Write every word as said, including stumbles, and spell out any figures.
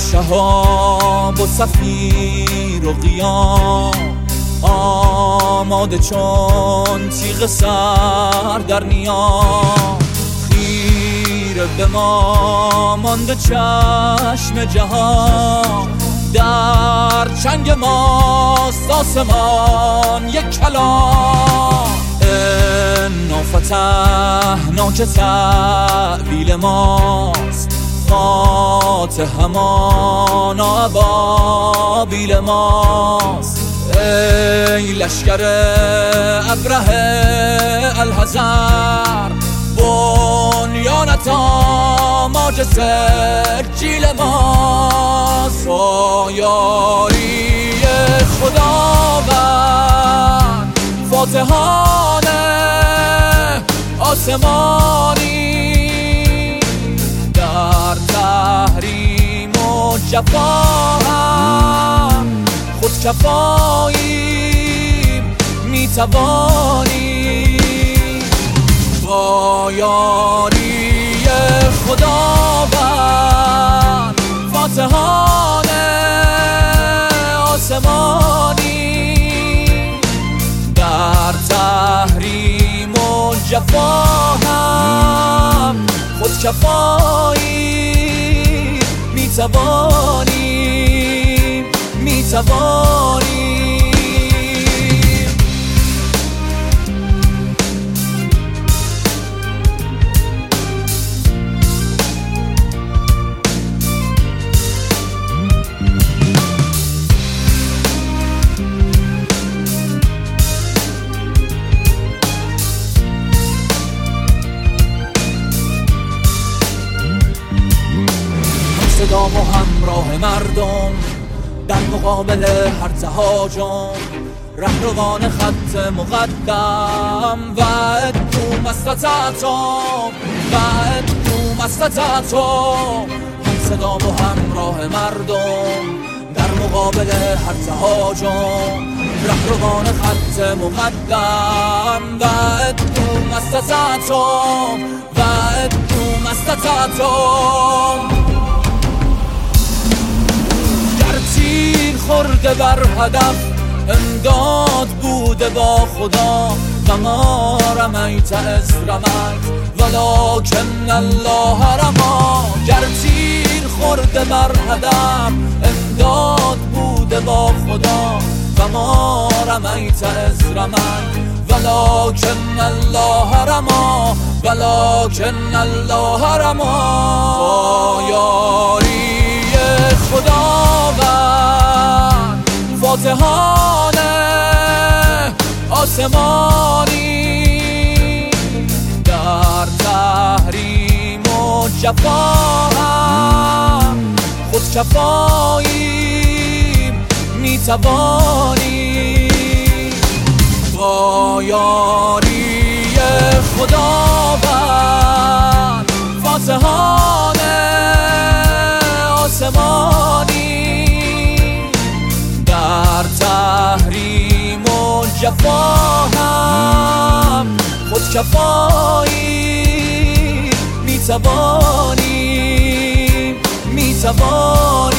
شهاب و صفیر و قیام، آماده چون تیغ سر در نیام. خیره به ما مانده چشم جهان، در چنگ ماست آسمان یک کلام. انا فتحنا که تأویل ماست، فاتح همان ابابیل ماست. ای لشکر ابره الحذر، بنیانت آماج سجیل ماست. با یاری خداوند فاتحان آسمانی، در تحریم و جفا هم خود کفاییم میتوانیم. با یاری خداوند فاتحان آسمانی، در تحریم و جفا هم خود کفاییم میتوانیم میتوانیم. صدام و همراه مردم در مقابل هر تهاجم، رهروان خط مقدم و ادوم استطعتم و ادوم استطعتم. هم صدام و همراه مردم در مقابل هر تهاجم، رهروان خط مقدم و ادوم استطعتم و ادوم استطعتم. تیر خورده بر هدف امداد بوده با خدا، و ما رمیت از رمیت ولکن الله رما. گر تیر خورده بر هدف امداد بوده با خدا، و ما رمیت از رمیت ولکن الله رما ولکن الله رما. با یاری خداوند فاتحان آسمانی، در تحریم و جفا هم خود کفاییم میتوانیم. با یاری خداوند فاتحان آسمانی، در تحریم و جفا هم خود کفاییم میتوانیم میتوانیم.